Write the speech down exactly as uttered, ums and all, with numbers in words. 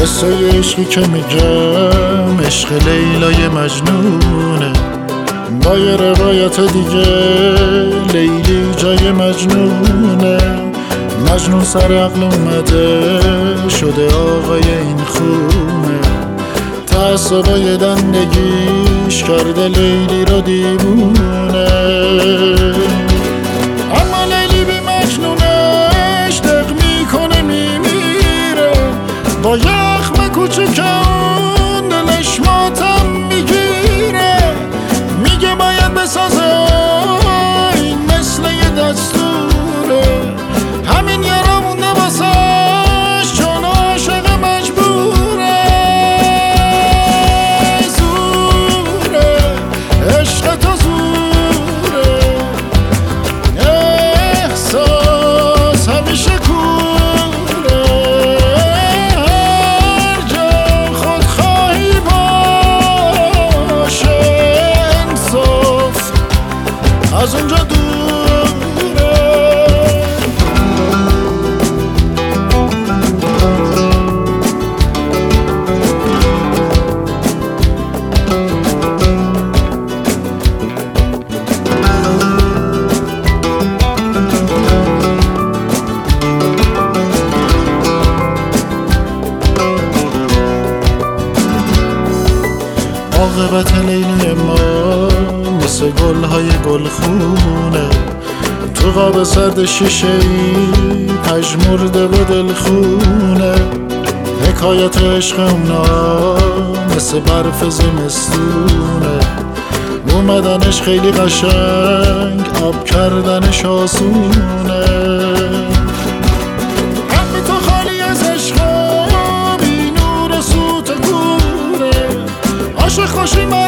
قصه عشقی که میگم عشق لیلای مجنونه، با یه روایت دیگه لیلی جای مجنونه. مجنون سر عقل اومده شده آقای این خونه، تعصبای دندگیش کرده لیلی رو دیوونه. اما لیلی بی مجنونش دق میکنه میمیره، با یخم کوچکان دلش ماتم میگیره. میگه باید بسازه این مثل یه دستوره، همین یارا مونده واسش چون عاشق مجبوره. زوره عشق تو زوره، احساس همیشه کوره. هر جا خودخواهی باشه انصاف از اونجا دوره. عاقبت لیلی ما مثل گلهای گلخونه، تو قاب سرد شیشه ای پژمرده و دلخونه. حکایت عشق اونا مثل برف زمستونه، اومدنش خیلی قشنگ آب کردنش آسونه. قلب تو خالی از عشق بی نور و سوت کوره، عاشق خوشی